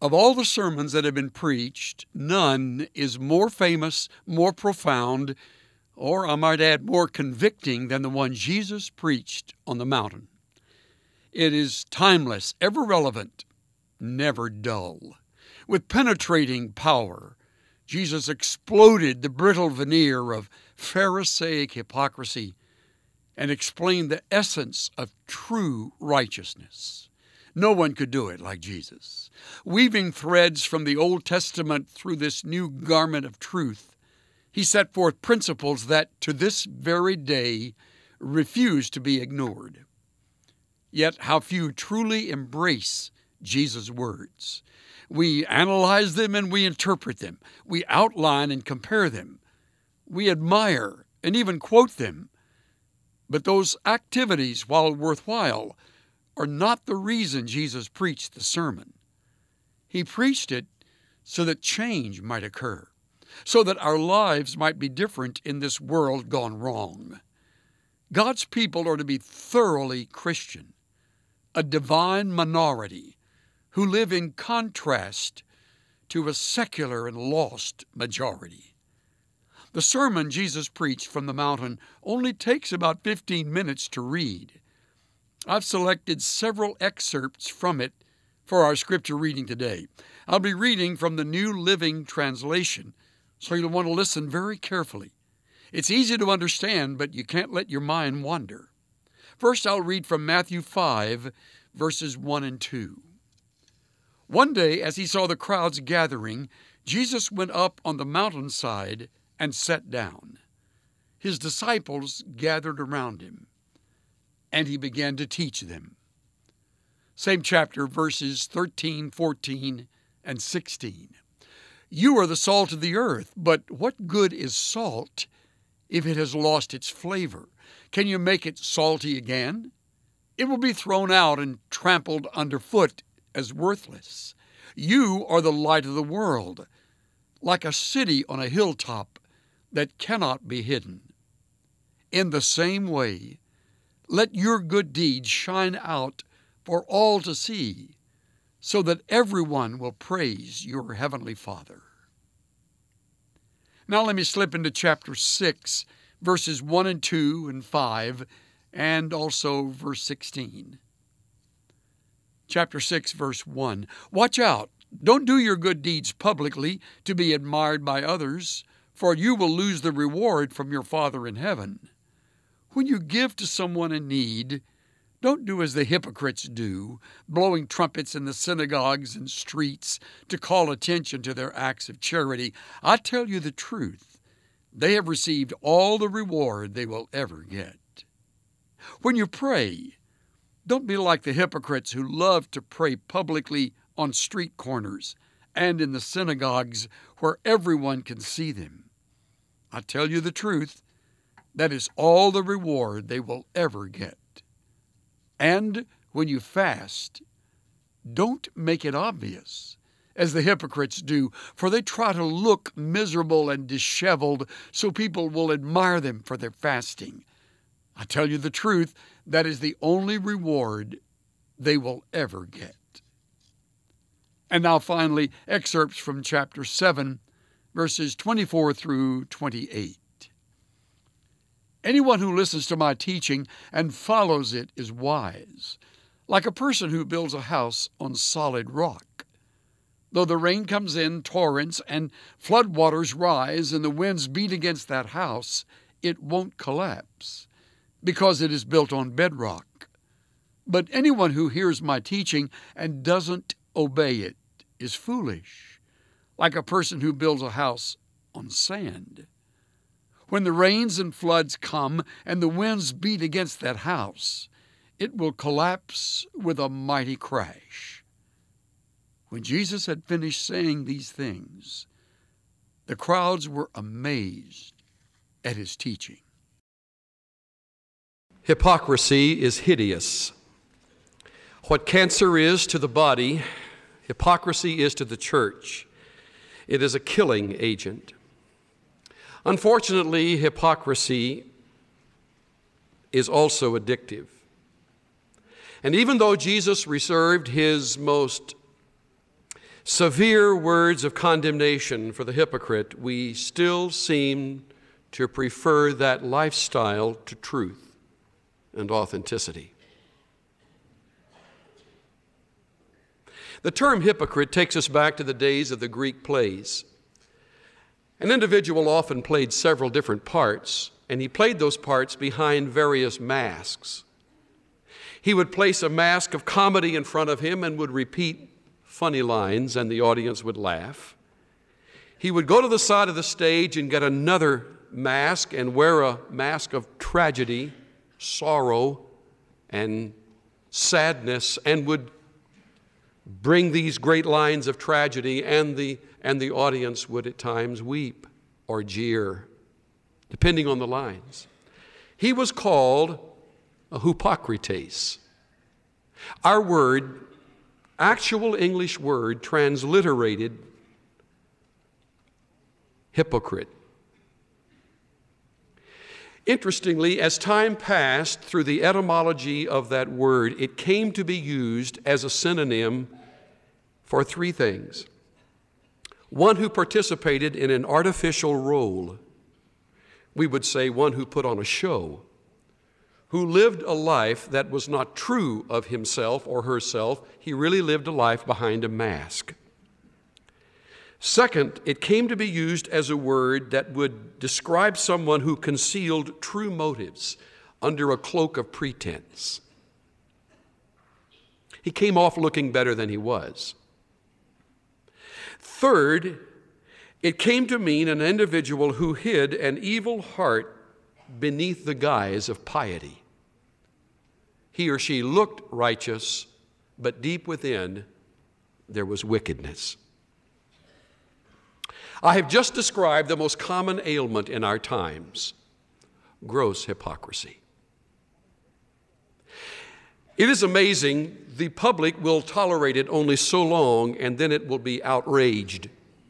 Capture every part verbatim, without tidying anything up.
Of all the sermons that have been preached, none is more famous, more profound, or I might add, more convicting than the one Jesus preached on the mountain. It is timeless, ever relevant, never dull. With penetrating power, Jesus exploded the brittle veneer of Pharisaic hypocrisy and explained the essence of true righteousness. No one could do it like Jesus. Weaving threads from the Old Testament through this new garment of truth, he set forth principles that to this very day refuse to be ignored. Yet how few truly embrace Jesus' words. We analyze them and we interpret them. We outline and compare them. We admire and even quote them. But those activities, while worthwhile, are not the reason Jesus preached the sermon. He preached it so that change might occur, so that our lives might be different in this world gone wrong. God's people are to be thoroughly Christian, a divine minority who live in contrast to a secular and lost majority. The sermon Jesus preached from the mountain only takes about fifteen minutes to read. I've selected several excerpts from it for our scripture reading today. I'll be reading from the New Living Translation, so you'll want to listen very carefully. It's easy to understand, but you can't let your mind wander. First, I'll read from Matthew five, verses one and two. One day, as he saw the crowds gathering, Jesus went up on the mountainside and sat down. His disciples gathered around him, and he began to teach them. Same chapter, verses thirteen, fourteen, and sixteen. You are the salt of the earth, but what good is salt if it has lost its flavor? Can you make it salty again? It will be thrown out and trampled underfoot as worthless. You are the light of the world, like a city on a hilltop that cannot be hidden. In the same way, let your good deeds shine out for all to see, so that everyone will praise your heavenly Father. Now let me slip into chapter six, verses one and two and five, and also verse sixteen. Chapter six, verse one. Watch out. Don't do your good deeds publicly to be admired by others, for you will lose the reward from your Father in heaven. When you give to someone in need, don't do as the hypocrites do, blowing trumpets in the synagogues and streets to call attention to their acts of charity. I tell you the truth, they have received all the reward they will ever get. When you pray, don't be like the hypocrites who love to pray publicly on street corners and in the synagogues where everyone can see them. I tell you the truth, that is all the reward they will ever get. And when you fast, don't make it obvious, as the hypocrites do, for they try to look miserable and disheveled so people will admire them for their fasting. I tell you the truth, that is the only reward they will ever get. And now finally, excerpts from chapter seven, verses twenty-four through twenty-eight. Anyone who listens to my teaching and follows it is wise, like a person who builds a house on solid rock. Though the rain comes in torrents and floodwaters rise and the winds beat against that house, it won't collapse, because it is built on bedrock. But anyone who hears my teaching and doesn't obey it is foolish, like a person who builds a house on sand. When the rains and floods come and the winds beat against that house, it will collapse with a mighty crash. When Jesus had finished saying these things, the crowds were amazed at his teaching. Hypocrisy is hideous. What cancer is to the body, hypocrisy is to the church. It is a killing agent. Unfortunately, hypocrisy is also addictive. And even though Jesus reserved his most severe words of condemnation for the hypocrite, we still seem to prefer that lifestyle to truth and authenticity. The term hypocrite takes us back to the days of the Greek plays. An individual often played several different parts, and he played those parts behind various masks. He would place a mask of comedy in front of him and would repeat funny lines, and the audience would laugh. He would go to the side of the stage and get another mask and wear a mask of tragedy, sorrow, and sadness, and would bring these great lines of tragedy, and the, and the audience would at times weep or jeer, depending on the lines. He was called a hypocrites. Our word, actual English word, transliterated hypocrite. Interestingly, as time passed through the etymology of that word, it came to be used as a synonym for three things. One who participated in an artificial role. We would say one who put on a show, who lived a life that was not true of himself or herself. He really lived a life behind a mask. Second, it came to be used as a word that would describe someone who concealed true motives under a cloak of pretense. He came off looking better than he was. Third, it came to mean an individual who hid an evil heart beneath the guise of piety. He or she looked righteous, but deep within there was wickedness. I have just described the most common ailment in our times, gross hypocrisy. It is amazing, the public will tolerate it only so long, and then it will be outraged.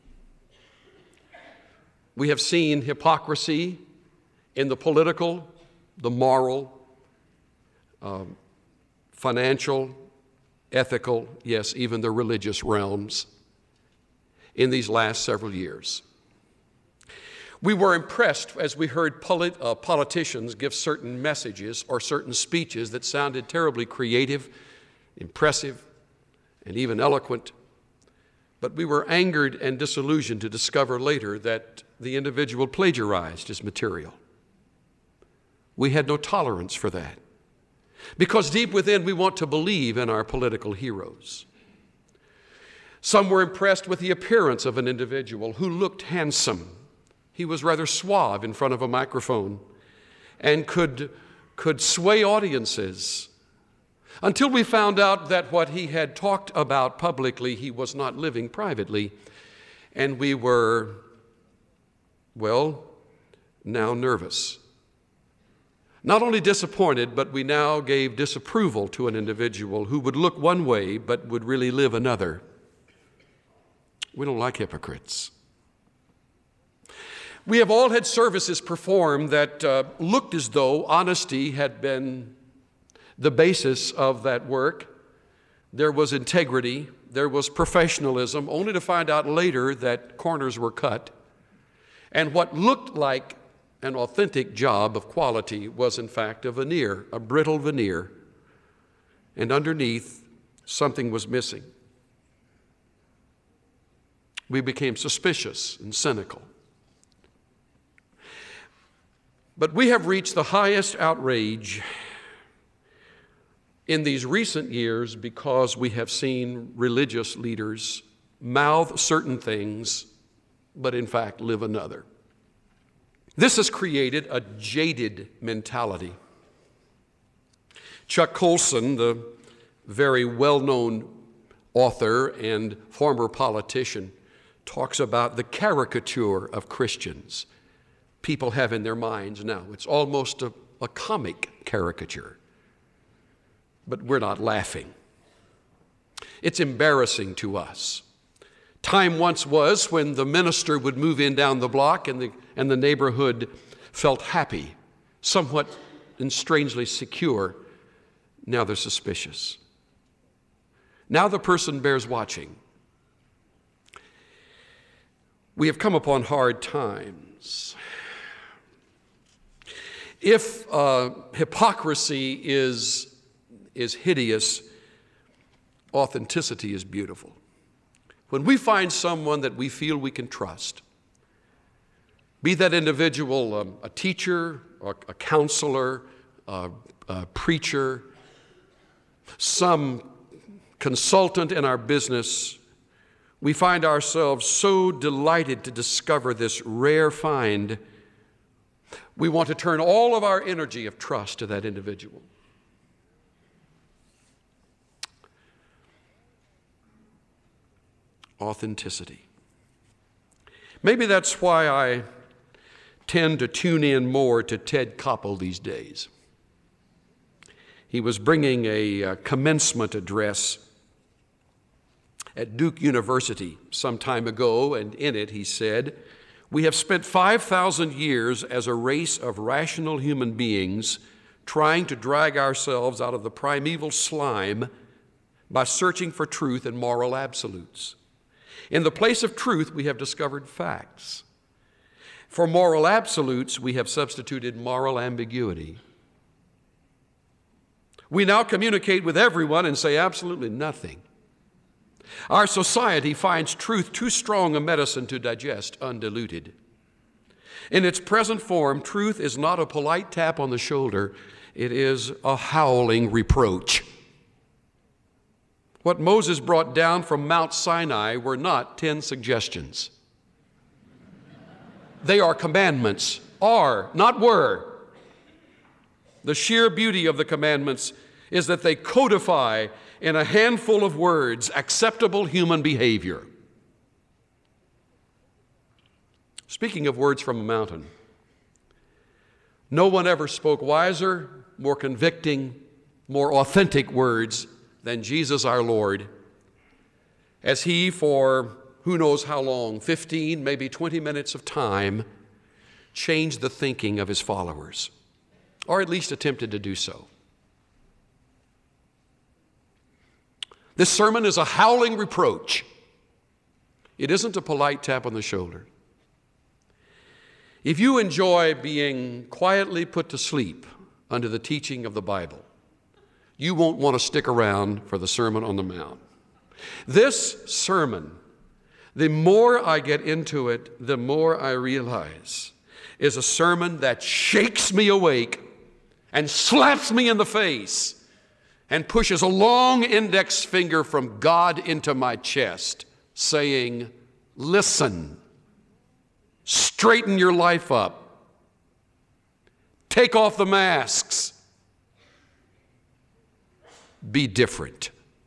We have seen hypocrisy in the political, the moral, um, financial, ethical, yes, even the religious realms in these last several years. We were impressed as we heard polit- uh, politicians give certain messages or certain speeches that sounded terribly creative, impressive, and even eloquent. But we were angered and disillusioned to discover later that the individual plagiarized his material. We had no tolerance for that, because deep within we want to believe in our political heroes. Some were impressed with the appearance of an individual who looked handsome. He was rather suave in front of a microphone and could, could sway audiences, until we found out that what he had talked about publicly, he was not living privately. And we were, well, now nervous. Not only disappointed, but we now gave disapproval to an individual who would look one way but would really live another. We don't like hypocrites. We have all had services performed that uh, looked as though honesty had been the basis of that work. There was integrity, there was professionalism, only to find out later that corners were cut. And what looked like an authentic job of quality was in fact a veneer, a brittle veneer. And underneath, something was missing. We became suspicious and cynical. But we have reached the highest outrage in these recent years because we have seen religious leaders mouth certain things, but in fact live another. This has created a jaded mentality. Chuck Colson, the very well-known author and former politician, talks about the caricature of Christians people have in their minds now. It's almost a, a comic caricature, but we're not laughing. It's embarrassing to us. Time once was when the minister would move in down the block and the, and the neighborhood felt happy, somewhat and strangely secure. Now they're suspicious. Now the person bears watching. We have come upon hard times. If uh, hypocrisy is, is hideous, authenticity is beautiful. When we find someone that we feel we can trust, be that individual um, a teacher, or a counselor, uh, a preacher, some consultant in our business, we find ourselves so delighted to discover this rare find, we want to turn all of our energy of trust to that individual. Authenticity. Maybe that's why I tend to tune in more to Ted Koppel these days. He was bringing a uh, commencement address at Duke University some time ago, and in it he said, "We have spent five thousand years as a race of rational human beings trying to drag ourselves out of the primeval slime by searching for truth and moral absolutes. In the place of truth, we have discovered facts. For moral absolutes, we have substituted moral ambiguity. We now communicate with everyone and say absolutely nothing. Our society finds truth too strong a medicine to digest undiluted. In its present form, truth is not a polite tap on the shoulder, it is a howling reproach. What Moses brought down from Mount Sinai were not ten suggestions. They are commandments, are, not were. The sheer beauty of the commandments is that they codify in a handful of words acceptable human behavior. Speaking of words from a mountain, no one ever spoke wiser, more convicting, more authentic words than Jesus our Lord, as he, for who knows how long, fifteen, maybe twenty minutes of time, changed the thinking of his followers, or at least attempted to do so. This sermon is a howling reproach. It isn't a polite tap on the shoulder. If you enjoy being quietly put to sleep under the teaching of the Bible, you won't want to stick around for the Sermon on the Mount. This sermon, the more I get into it, the more I realize, is a sermon that shakes me awake and slaps me in the face and pushes a long index finger from God into my chest, saying, listen, straighten your life up, take off the masks, be different.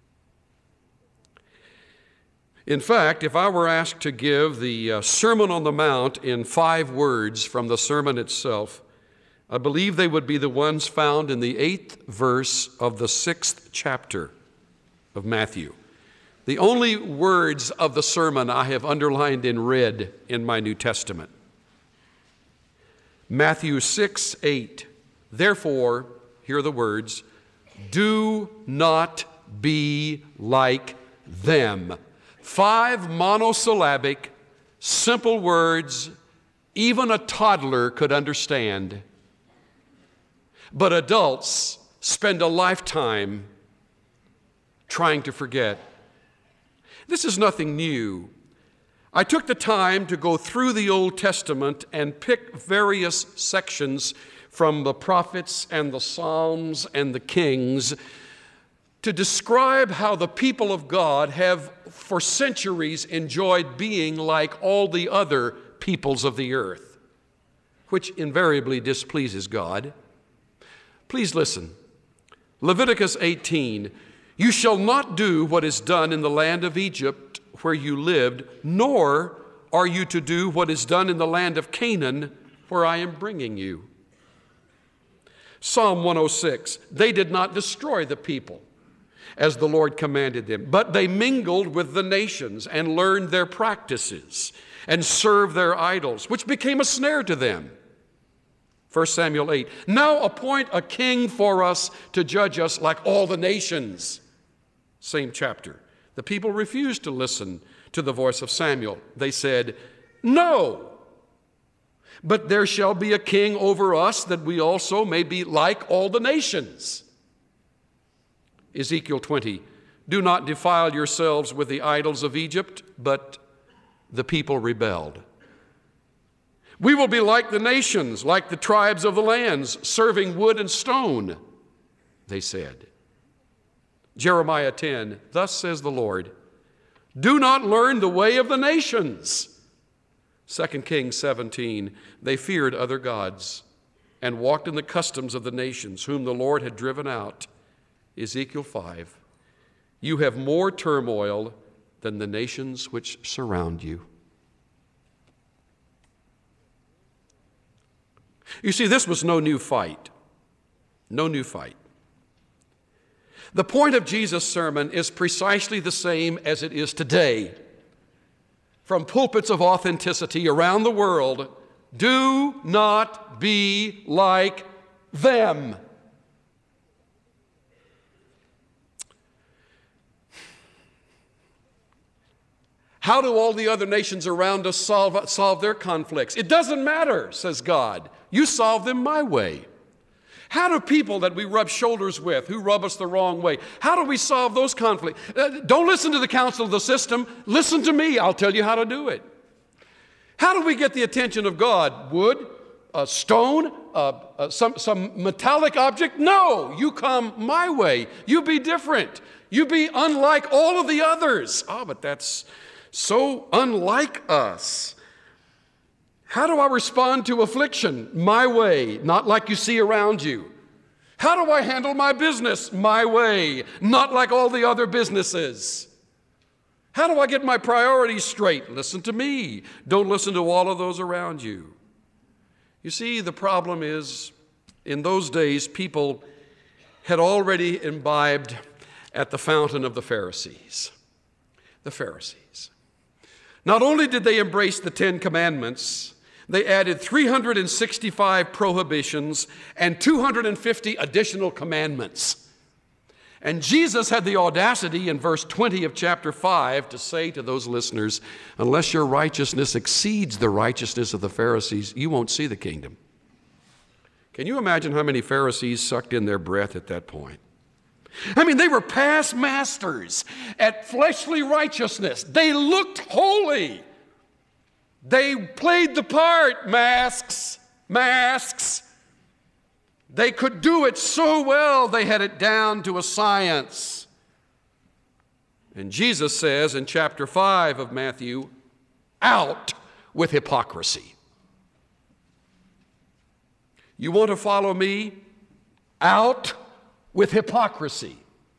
In fact, if I were asked to give the uh, Sermon on the Mount in five words from the sermon itself, I believe they would be the ones found in the eighth verse of the sixth chapter of Matthew. The only words of the sermon I have underlined in red in my New Testament. Matthew six, eight. Therefore, hear the words, do not be like them. Five monosyllabic, simple words even a toddler could understand. But adults spend a lifetime trying to forget. This is nothing new. I took the time to go through the Old Testament and pick various sections from the prophets and the Psalms and the Kings to describe how the people of God have for centuries enjoyed being like all the other peoples of the earth, which invariably displeases God. Please listen. Leviticus eighteen, you shall not do what is done in the land of Egypt where you lived, nor are you to do what is done in the land of Canaan where I am bringing you. Psalm one oh six, they did not destroy the people as the Lord commanded them, but they mingled with the nations and learned their practices and served their idols, which became a snare to them. First Samuel eight, now appoint a king for us to judge us like all the nations. Same chapter. The people refused to listen to the voice of Samuel. They said, No. But there shall be a king over us, that we also may be like all the nations. Ezekiel twenty, do not defile yourselves with the idols of Egypt, but the people rebelled. We will be like the nations, like the tribes of the lands, serving wood and stone, they said. Jeremiah ten, thus says the Lord, do not learn the way of the nations. Second Kings seventeen, they feared other gods and walked in the customs of the nations whom the Lord had driven out. Ezekiel five, you have more turmoil than the nations which surround you. You see, this was no new fight. No new fight. The point of Jesus' sermon is precisely the same as it is today. From pulpits of authenticity around the world, do not be like them. How do all the other nations around us solve, solve their conflicts? It doesn't matter, says God. You solve them my way. How do people that we rub shoulders with, who rub us the wrong way, how do we solve those conflicts? Uh, don't listen to the counsel of the system. Listen to me. I'll tell you how to do it. How do we get the attention of God? Wood? A stone? Uh, uh, some, some metallic object? No, you come my way. You be different. You be unlike all of the others. Oh, but that's so unlike us. How do I respond to affliction? My way, not like you see around you. How do I handle my business? My way, not like all the other businesses. How do I get my priorities straight? Listen to me. Don't listen to all of those around you. You see, the problem is, in those days, people had already imbibed at the fountain of the Pharisees. The Pharisees. Not only did they embrace the Ten Commandments, they added three hundred sixty-five prohibitions and two hundred fifty additional commandments. And Jesus had the audacity in verse twenty of chapter five to say to those listeners, unless your righteousness exceeds the righteousness of the Pharisees, you won't see the kingdom. Can you imagine how many Pharisees sucked in their breath at that point? I mean, they were past masters at fleshly righteousness. They looked holy. They played the part, masks, masks. They could do it so well, they had it down to a science. And Jesus says in chapter five of Matthew, out with hypocrisy. You want to follow me? Out with hypocrisy.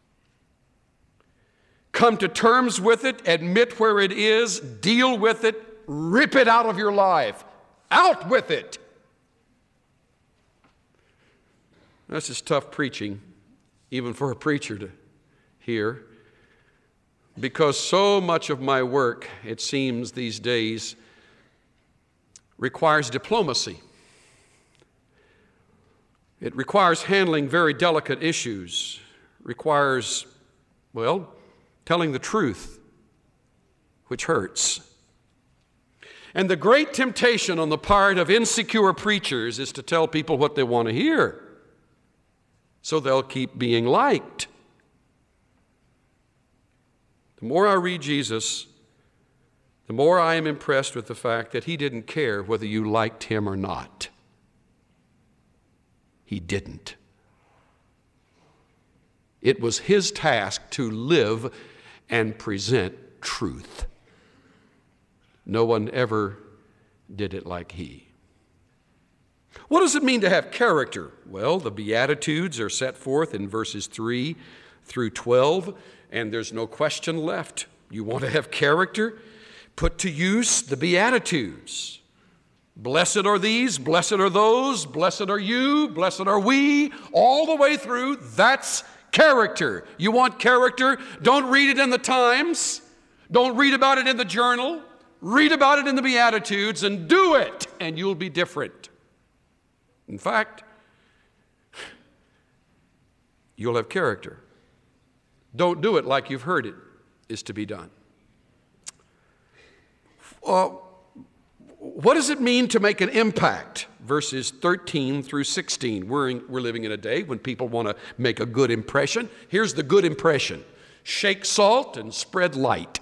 Come to terms with it, admit where it is, deal with it, rip it out of your life. Out with it. That's just tough preaching, even for a preacher to hear, because so much of my work, it seems these days, requires diplomacy. It requires handling very delicate issues, requires, well, telling the truth, which hurts. And the great temptation on the part of insecure preachers is to tell people what they want to hear, so they'll keep being liked. The more I read Jesus, the more I am impressed with the fact that he didn't care whether you liked him or not. He didn't. It was his task to live and present truth. No one ever did it like he. What does it mean to have character? Well, the Beatitudes are set forth in verses three through twelve, and there's no question left. You want to have character? Put to use the Beatitudes. Blessed are these, blessed are those, blessed are you, blessed are we, all the way through. That's character. You want character? Don't read it in the Times. Don't read about it in the Journal. Read about it in the Beatitudes and do it, and you'll be different. In fact, you'll have character. Don't do it like you've heard it is to be done. Uh, What does it mean to make an impact? Verses thirteen through sixteen. We're, in, we're living in a day when people want to make a good impression. Here's the good impression. Shake salt and spread light.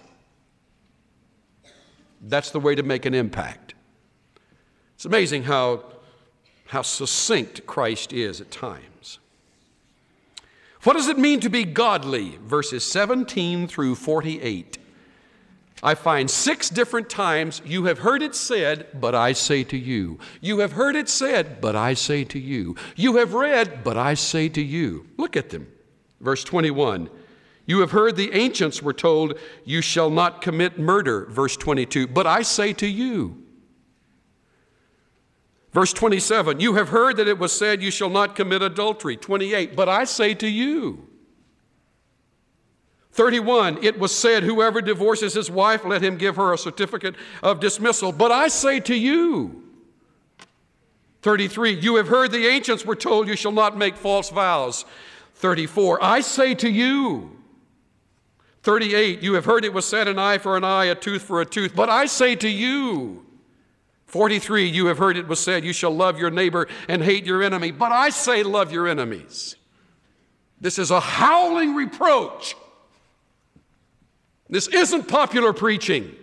That's the way to make an impact. It's amazing how, how succinct Christ is at times. What does it mean to be godly? Verses seventeen through forty-eight. I find six different times, you have heard it said, but I say to you. You have heard it said, but I say to you. You have read, but I say to you. Look at them. Verse twenty-one. You have heard the ancients were told, you shall not commit murder. Verse twenty-two. But I say to you. Verse twenty-seven. You have heard that it was said, you shall not commit adultery. twenty-eight. But I say to you. thirty-one, it was said, whoever divorces his wife, let him give her a certificate of dismissal. But I say to you. thirty-three, you have heard the ancients were told you shall not make false vows. thirty-four, I say to you. thirty-eight, you have heard it was said, an eye for an eye, a tooth for a tooth. But I say to you. forty-three, you have heard it was said, you shall love your neighbor and hate your enemy. But I say, love your enemies. This is a howling reproach. This isn't popular preaching.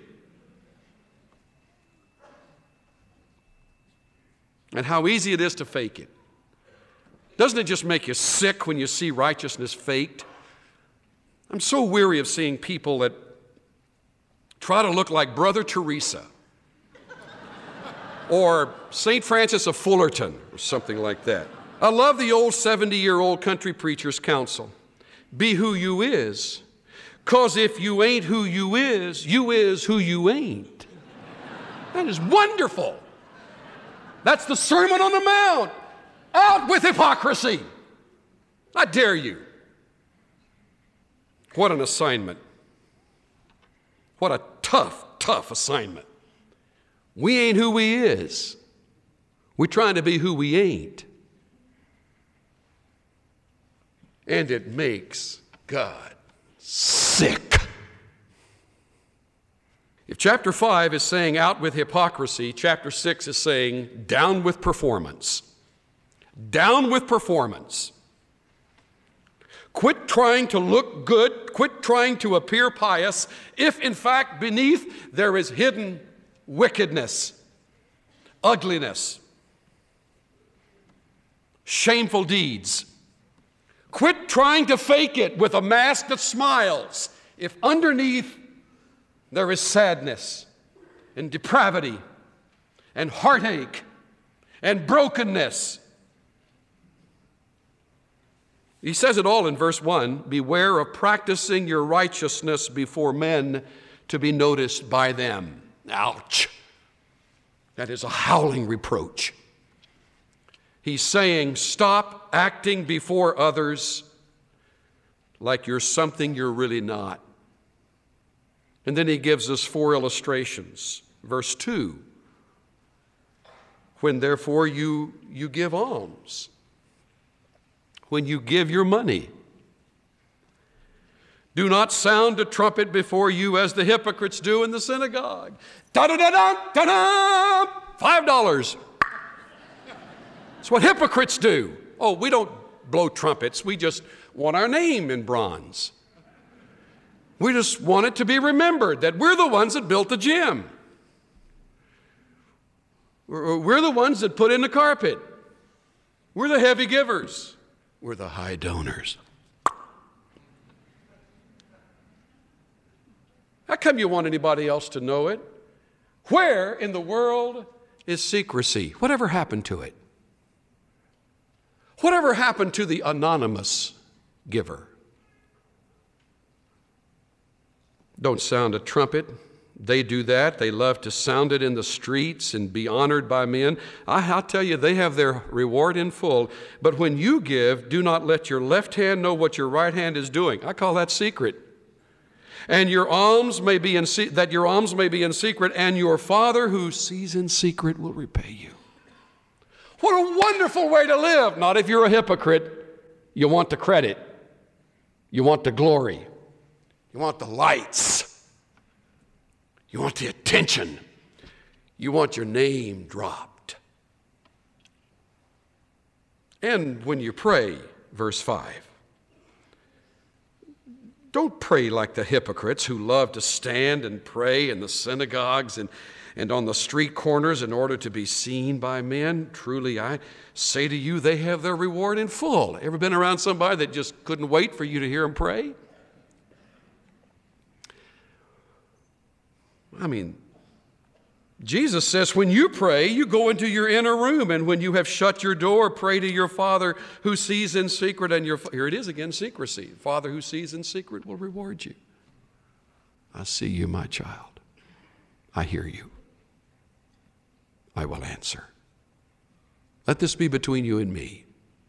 And how easy it is to fake it. Doesn't it just make you sick when you see righteousness faked? I'm so weary of seeing people that try to look like Brother Teresa or Saint Francis of Fullerton or something like that. I love the old seventy-year-old country preacher's counsel. Be who you is. Because if you ain't who you is, you is who you ain't. That is wonderful. That's the Sermon on the Mount. Out with hypocrisy. I dare you. What an assignment. What a tough, tough assignment. We ain't who we is. We're trying to be who we ain't. And it makes God sick. If chapter five is saying out with hypocrisy, chapter six is saying down with performance. Down with performance. Quit trying to look good. Quit trying to appear pious if in fact beneath there is hidden wickedness, ugliness, shameful deeds. Quit trying to fake it with a mask that smiles if underneath there is sadness and depravity and heartache and brokenness. He says it all in verse one, beware of practicing your righteousness before men to be noticed by them. Ouch! That is a howling reproach. He's saying, stop acting before others like you're something you're really not. And then he gives us four illustrations. Verse two, when therefore you, you give alms, when you give your money, do not sound a trumpet before you as the hypocrites do in the synagogue. Da-da-da-da, da-da, five dollars. That's what hypocrites do. Oh, we don't blow trumpets. We just want our name in bronze. We just want it to be remembered that we're the ones that built the gym. We're the ones that put in the carpet. We're the heavy givers. We're the high donors. How come you want anybody else to know it? Where in the world is secrecy? Whatever happened to it? Whatever happened to the anonymous giver? Don't sound a trumpet. They do that. They love to sound it in the streets and be honored by men. I, I'll tell you, they have their reward in full. But when you give, do not let your left hand know what your right hand is doing. I call that secret. And your alms may be in se- that your alms may be in secret, and your Father who sees in secret will repay you. What a wonderful way to live. Not if you're a hypocrite. You want the credit. You want the glory. You want the lights. You want the attention. You want your name dropped. And when you pray, verse five, don't pray like the hypocrites who love to stand and pray in the synagogues and, and on the street corners in order to be seen by men. Truly, I say to you, they have their reward in full. Ever been around somebody that just couldn't wait for you to hear them pray? I mean, Jesus says, when you pray, you go into your inner room, and when you have shut your door, pray to your Father who sees in secret, and your, here it is again, secrecy. Father who sees in secret will reward you. I see you, my child. I hear you. I will answer. Let this be between you and me.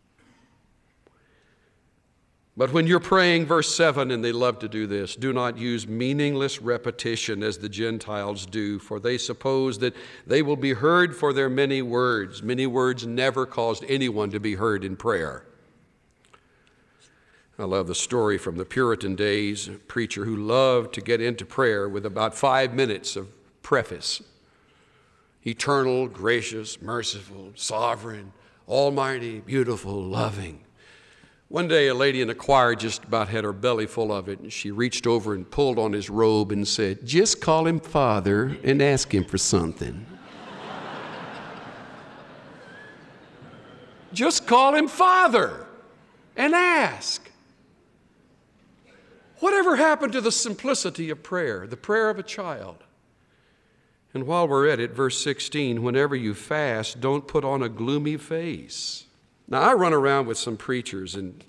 But when you're praying, verse seven, and they love to do this, do not use meaningless repetition as the Gentiles do, for they suppose that they will be heard for their many words. Many words never caused anyone to be heard in prayer. I love the story from the Puritan days, a preacher who loved to get into prayer with about five minutes of preface. Eternal, gracious, merciful, sovereign, almighty, beautiful, loving. One day, a lady in the choir just about had her belly full of it, and she reached over and pulled on his robe and said, "Just call him Father and ask him for something." Just call him Father and ask. Whatever happened to the simplicity of prayer, the prayer of a child? And while we're at it, verse sixteen, whenever you fast, don't put on a gloomy face. Now, I run around with some preachers, and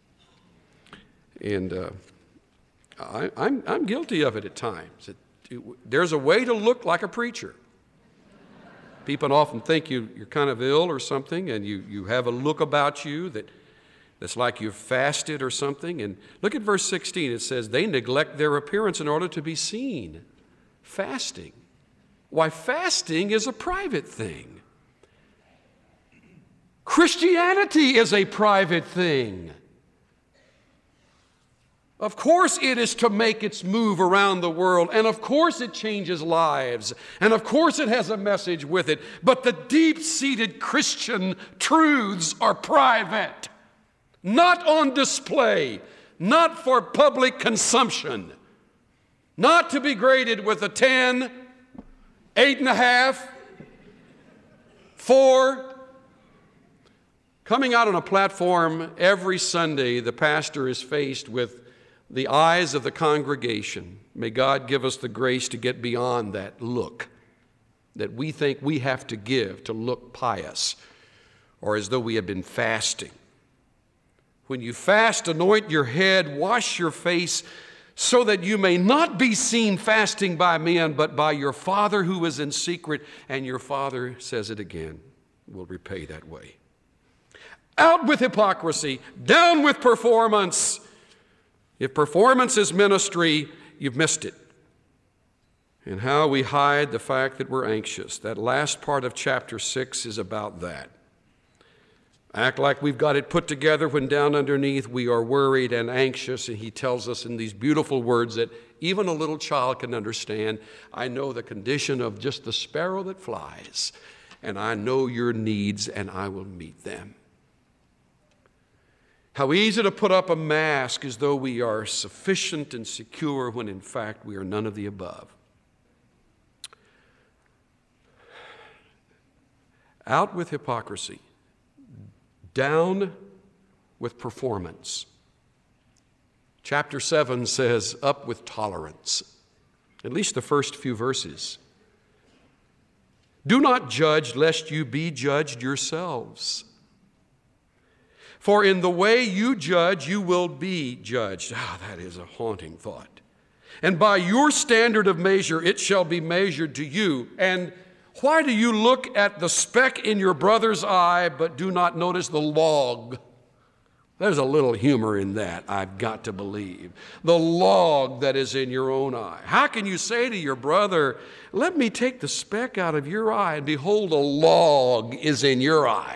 and uh, I, I'm, I'm guilty of it at times. It, it, there's a way to look like a preacher. People often think you, you're kind of ill or something, and you, you have a look about you that, that's like you've fasted or something. And look at verse sixteen. It says, they neglect their appearance in order to be seen. Fasting. Why, fasting is a private thing. Christianity is a private thing. Of course it is to make its move around the world, and of course it changes lives, and of course it has a message with it, but the deep-seated Christian truths are private, not on display, not for public consumption, not to be graded with a ten, eight and a half, four. Coming out on a platform every Sunday, the pastor is faced with the eyes of the congregation. May God give us the grace to get beyond that look that we think we have to give to look pious or as though we have been fasting. When you fast, anoint your head, wash your face, so that you may not be seen fasting by men, but by your Father who is in secret, and your Father, says it again, will repay that way. Out with hypocrisy, down with performance. If performance is ministry, you've missed it. And how we hide the fact that we're anxious. That last part of chapter six is about that. Act like we've got it put together when down underneath we are worried and anxious. And he tells us in these beautiful words that even a little child can understand. I know the condition of just the sparrow that flies, and I know your needs, and I will meet them. How easy to put up a mask as though we are sufficient and secure when in fact we are none of the above. Out with hypocrisy, down with performance. Chapter seven says, up with tolerance, at least the first few verses. Do not judge lest you be judged yourselves. For in the way you judge, you will be judged. Ah, that is a haunting thought. And by your standard of measure, it shall be measured to you. And why do you look at the speck in your brother's eye, but do not notice the log? There's a little humor in that, I've got to believe. The log that is in your own eye. How can you say to your brother, let me take the speck out of your eye, and behold, a log is in your eye?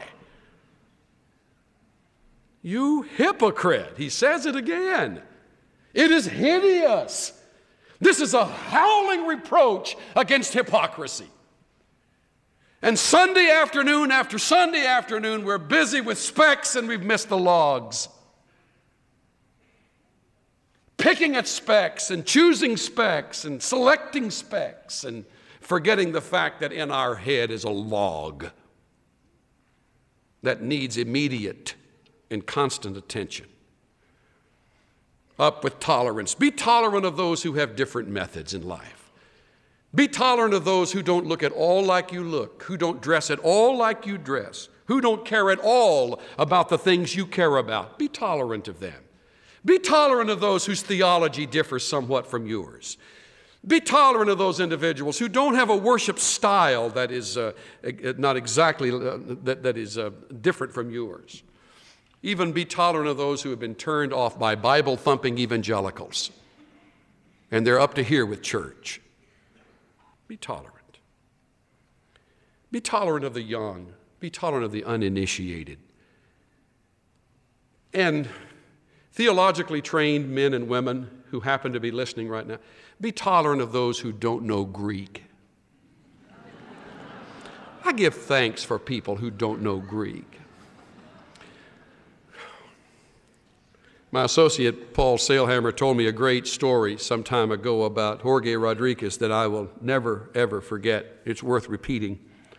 You hypocrite. He says it again. It is hideous. This is a howling reproach against hypocrisy. And Sunday afternoon after Sunday afternoon, we're busy with specks and we've missed the logs. Picking at specks and choosing specks and selecting specks and forgetting the fact that in our head is a log that needs immediate and constant attention. Up with tolerance. Be tolerant of those who have different methods in life. Be tolerant of those who don't look at all like you look, who don't dress at all like you dress, who don't care at all about the things you care about. Be tolerant of them. Be tolerant of those whose theology differs somewhat from yours. Be tolerant of those individuals who don't have a worship style that is uh, not exactly, uh, that, that is uh, different from yours. Even be tolerant of those who have been turned off by Bible-thumping evangelicals, and they're up to here with church. Be tolerant. Be tolerant of the young. Be tolerant of the uninitiated. And theologically trained men and women who happen to be listening right now, be tolerant of those who don't know Greek. I give thanks for people who don't know Greek. My associate, Paul Sailhammer, told me a great story some time ago about Jorge Rodriguez that I will never, ever forget. It's worth repeating.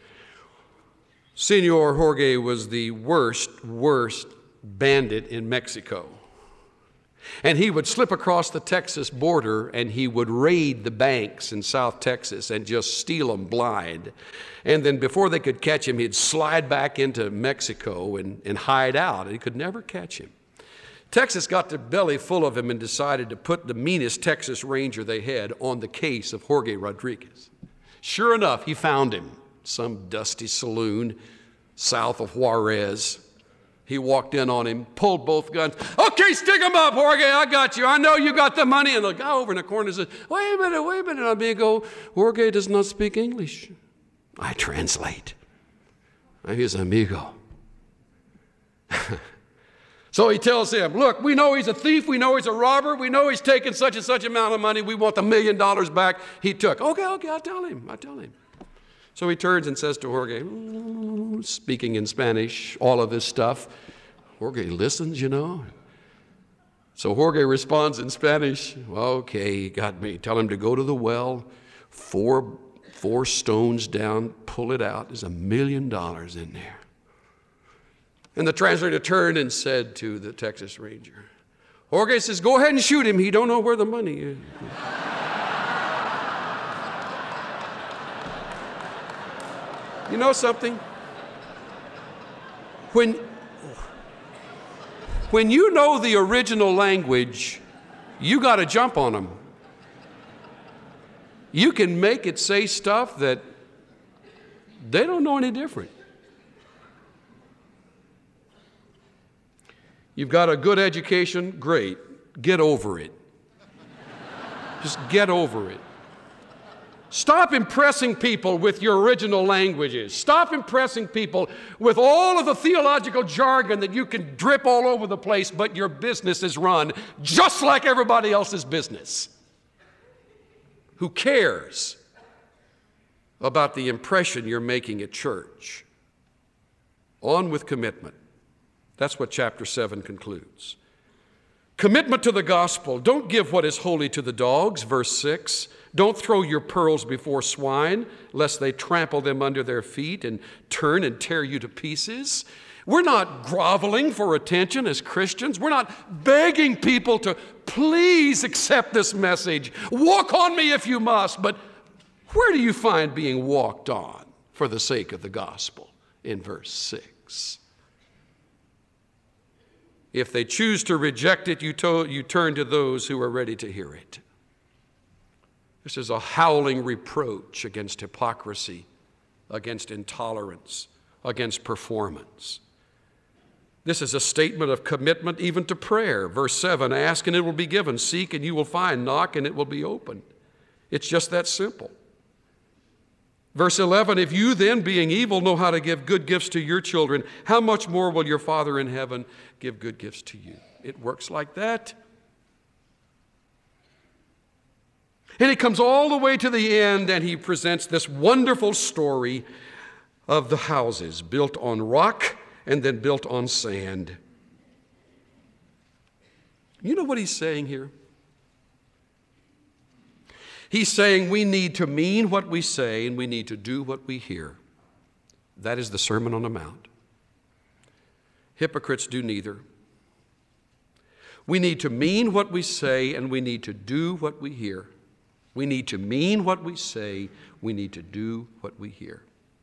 Senor Jorge was the worst, worst bandit in Mexico. And he would slip across the Texas border and he would raid the banks in South Texas and just steal them blind. And then before they could catch him, he'd slide back into Mexico and, and hide out. And he could never catch him. Texas got their belly full of him and decided to put the meanest Texas Ranger they had on the case of Jorge Rodriguez. Sure enough, he found him, some dusty saloon south of Juarez. He walked in on him, pulled both guns. Okay, stick him up, Jorge, I got you. I know you got the money. And the guy over in the corner says, wait a minute, wait a minute. I'm being go, Jorge does not speak English. I translate. I'm his amigo. So he tells him, look, we know he's a thief. We know he's a robber. We know he's taken such and such amount of money. We want the million dollars back he took. Okay, okay, I'll tell him. I'll tell him. So he turns and says to Jorge, speaking in Spanish, all of this stuff. Jorge listens, you know. So Jorge responds in Spanish, okay, you got me. Tell him to go to the well, four, four stones down, pull it out. There's a million dollars in there. And the translator turned and said to the Texas Ranger, Jorge says, go ahead and shoot him. He don't know where the money is. You know something? When, when you know the original language, you got to jump on them. You can make it say stuff that they don't know any different. You've got a good education, great. Get over it. Just get over it. Stop impressing people with your original languages. Stop impressing people with all of the theological jargon that you can drip all over the place, but your business is run just like everybody else's business. Who cares about the impression you're making at church? On with commitment. That's what chapter seven concludes. Commitment to the gospel. Don't give what is holy to the dogs, verse six. Don't throw your pearls before swine, lest they trample them under their feet and turn and tear you to pieces. We're not groveling for attention as Christians. We're not begging people to please accept this message. Walk on me if you must. But where do you find being walked on for the sake of the gospel? In verse six. If they choose to reject it, you, to, you turn to those who are ready to hear it. This is a howling reproach against hypocrisy, against intolerance, against performance. This is a statement of commitment even to prayer. Verse seven, ask and it will be given. Seek and you will find. Knock and it will be opened. It's just that simple. Verse eleven, if you then, being evil, know how to give good gifts to your children, how much more will your Father in heaven give good gifts to you? It works like that. And he comes all the way to the end and he presents this wonderful story of the houses, built on rock and then built on sand. You know what he's saying here? He's saying we need to mean what we say and we need to do what we hear. That is the Sermon on the Mount. Hypocrites do neither. We need to mean what we say and we need to do what we hear. We need to mean what we say. We need to do what we hear.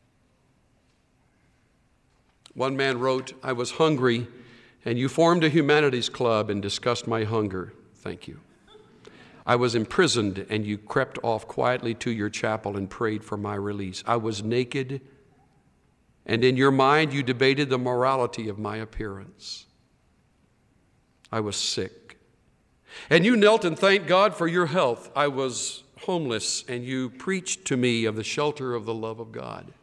One man wrote, "I was hungry and you formed a humanities club and discussed my hunger. Thank you. I was imprisoned and you crept off quietly to your chapel and prayed for my release. I was naked and in your mind you debated the morality of my appearance. I was sick and you knelt and thanked God for your health. I was homeless and you preached to me of the shelter of the love of God.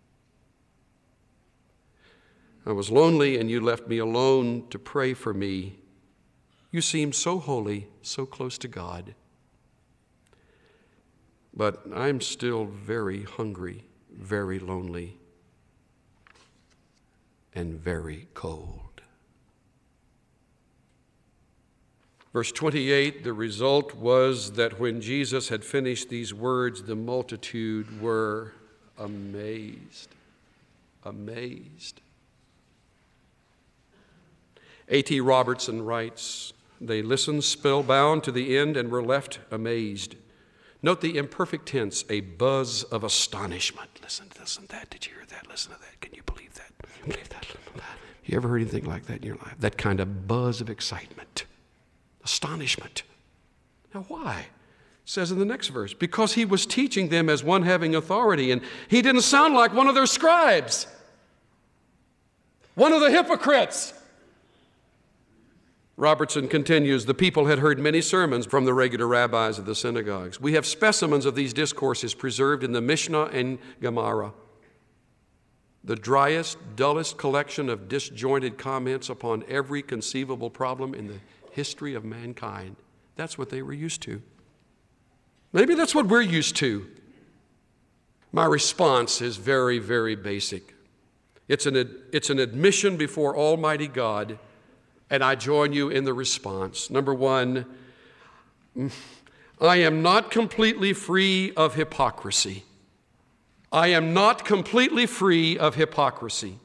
I was lonely and you left me alone to pray for me. You seemed so holy, so close to God. But I'm still very hungry, very lonely, and very cold." Verse twenty-eight, the result was that when Jesus had finished these words, the multitude were amazed. Amazed. A T Robertson writes, "They listened spellbound to the end and were left amazed." Note the imperfect tense, a buzz of astonishment. Listen to this and that. Did you hear that? Listen to that. Can you believe that? Can you believe that? You ever heard anything like that in your life? That kind of buzz of excitement, astonishment. Now why? It says in the next verse, because he was teaching them as one having authority, and he didn't sound like one of their scribes, one of the hypocrites. Robertson continues, the people had heard many sermons from the regular rabbis of the synagogues. We have specimens of these discourses preserved in the Mishnah and Gemara, the driest, dullest collection of disjointed comments upon every conceivable problem in the history of mankind. That's what they were used to. Maybe that's what we're used to. My response is very, very basic. It's an, it's an admission before Almighty God, and I join you in the response. Number one, I am not completely free of hypocrisy. I am not completely free of hypocrisy.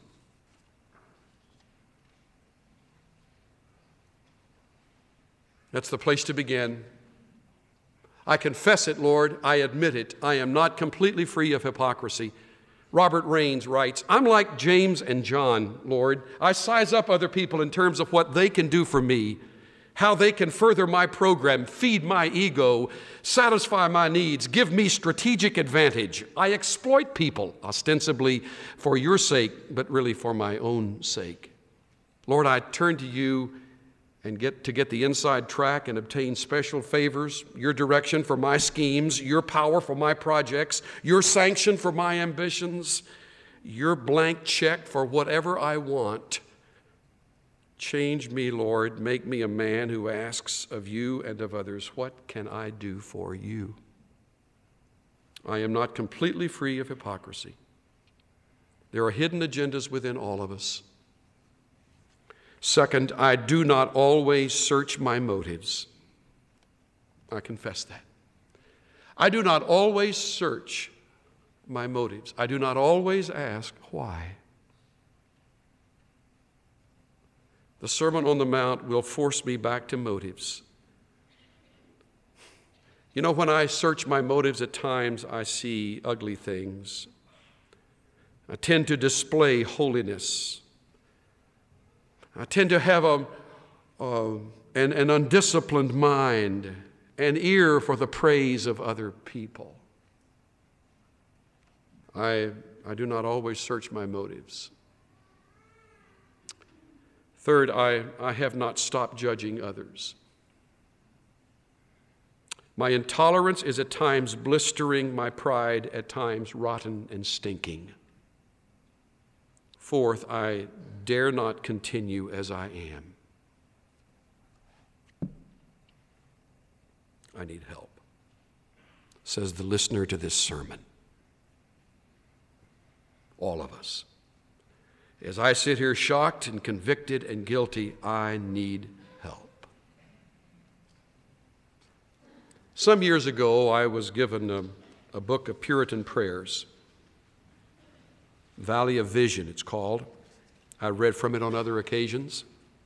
That's the place to begin. I confess it, Lord. I admit it. I am not completely free of hypocrisy. Robert Raines writes, I'm like James and John, Lord. I size up other people in terms of what they can do for me, how they can further my program, feed my ego, satisfy my needs, give me strategic advantage. I exploit people, ostensibly for your sake, but really for my own sake. Lord, I turn to you and get to get the inside track and obtain special favors, your direction for my schemes, your power for my projects, your sanction for my ambitions, your blank check for whatever I want. Change me, Lord. Make me a man who asks of you and of others, what can I do for you? I am not completely free of hypocrisy. There are hidden agendas within all of us. Second, I do not always search my motives. I confess that. I do not always search my motives. I do not always ask why. The Sermon on the Mount will force me back to motives. You know, when I search my motives at times, I see ugly things. I tend to display holiness. I tend to have a, uh, an, an undisciplined mind, an ear for the praise of other people. I, I do not always search my motives. Third, I, I have not stopped judging others. My intolerance is at times blistering, my pride at times rotten and stinking. Fourth, I dare not continue as I am. I need help, says the listener to this sermon. all of us. As I sit here shocked and convicted and guilty, I need help. Some years ago, I was given a, a book of Puritan prayers. Valley of Vision, it's called. I read from it on other occasions.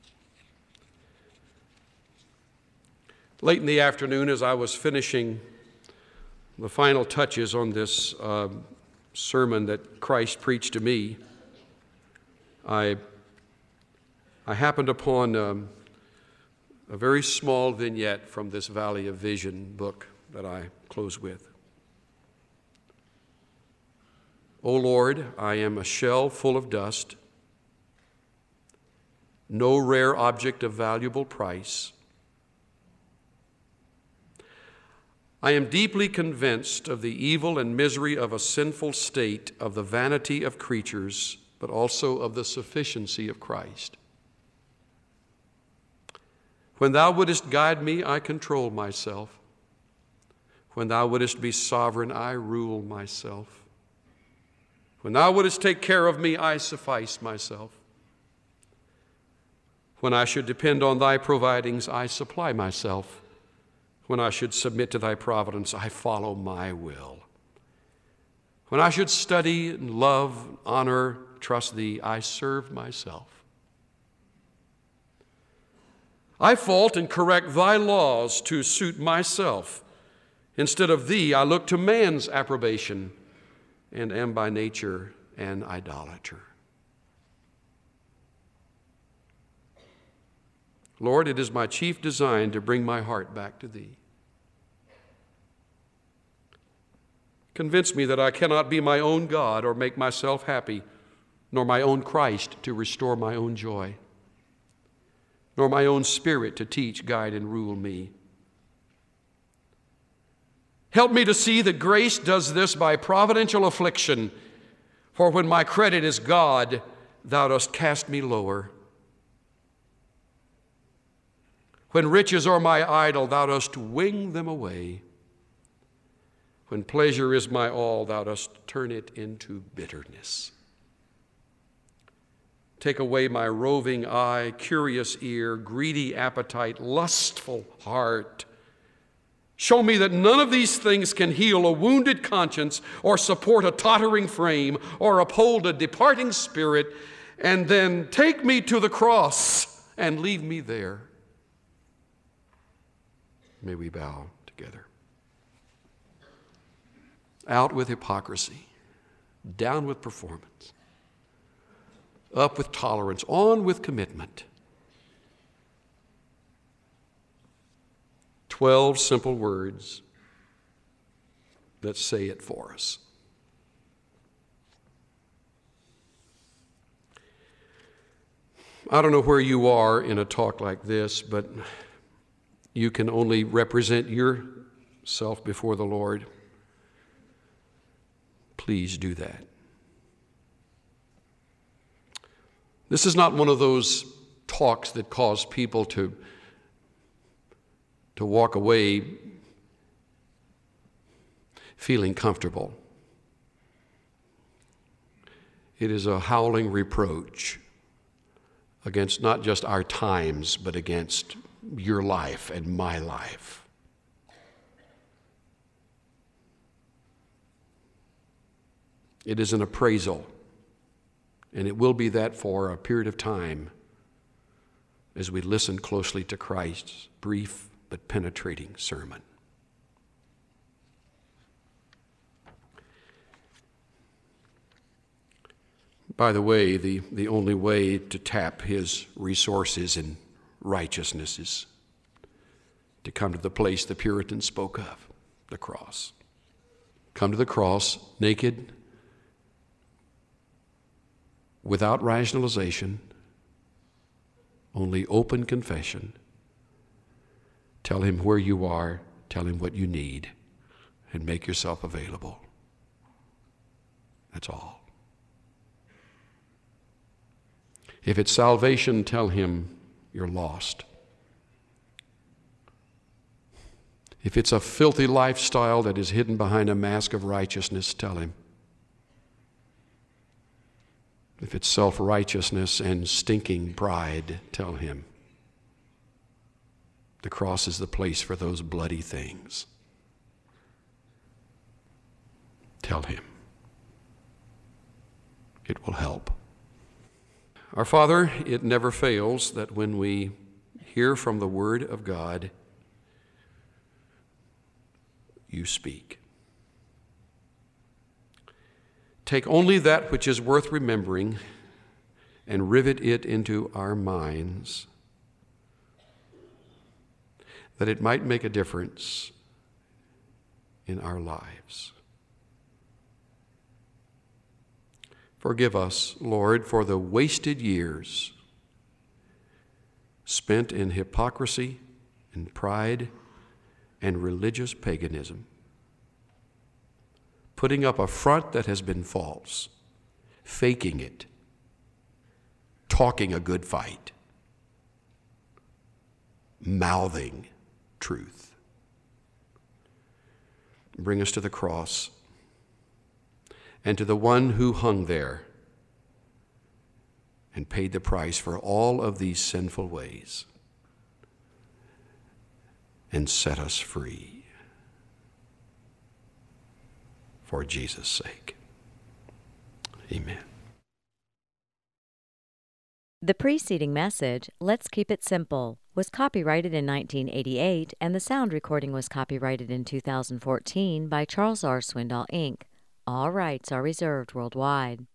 Late in the afternoon, as I was finishing the final touches on this uh, sermon that Christ preached to me, I, I happened upon um, a very small vignette from this Valley of Vision book that I close with. O Lord, I am a shell full of dust, no rare object of valuable price. I am deeply convinced of the evil and misery of a sinful state, of the vanity of creatures, but also of the sufficiency of Christ. When thou wouldest guide me, I control myself. When thou wouldest be sovereign, I rule myself. When thou wouldest take care of me, I suffice myself. When I should depend on thy providings, I supply myself. When I should submit to thy providence, I follow my will. When I should study and love, honor, trust thee, I serve myself. I fault and correct thy laws to suit myself. Instead of thee, I look to man's approbation and am by nature an idolater. Lord, it is my chief design to bring my heart back to thee. Convince me that I cannot be my own God or make myself happy, nor my own Christ to restore my own joy, nor my own Spirit to teach, guide, and rule me. Help me to see that grace does this by providential affliction, for when my credit is God, thou dost cast me lower. When riches are my idol, thou dost wing them away. When pleasure is my all, thou dost turn it into bitterness. Take away my roving eye, curious ear, greedy appetite, lustful heart. Show me that none of these things can heal a wounded conscience or support a tottering frame or uphold a departing spirit, and then take me to the cross and leave me there. May we bow together. Out with hypocrisy, down with performance, up with tolerance, on with commitment. Twelve simple words that say it for us. I don't know where you are in a talk like this, but you can only represent yourself before the Lord. Please do that. This is not one of those talks that cause people to, to walk away feeling comfortable. It is a howling reproach against not just our times, but against your life and my life. It is an appraisal, and it will be that for a period of time as we listen closely to Christ's brief but penetrating sermon. By the way, the, the only way to tap his resources in righteousness is to come to the place the Puritans spoke of, the cross. Come to the cross naked, without rationalization, only open confession. Tell him where you are, tell him what you need, and make yourself available. That's all. If it's salvation, tell him you're lost. If it's a filthy lifestyle that is hidden behind a mask of righteousness, tell him. If it's self-righteousness and stinking pride, tell him. The cross is the place for those bloody things. Tell him. It will help. Our Father, it never fails that when we hear from the Word of God, you speak. Take only that which is worth remembering and rivet it into our minds, that it might make a difference in our lives. Forgive us, Lord, for the wasted years spent in hypocrisy and pride and religious paganism, putting up a front that has been false, faking it, talking a good fight, mouthing truth. Bring us to the cross and to the one who hung there and paid the price for all of these sinful ways and set us free for Jesus' sake. Amen. The preceding message, Let's Keep It Simple, was copyrighted in nineteen eighty-eight, and the sound recording was copyrighted in two thousand fourteen by Charles R. Swindoll, Incorporated. All rights are reserved worldwide.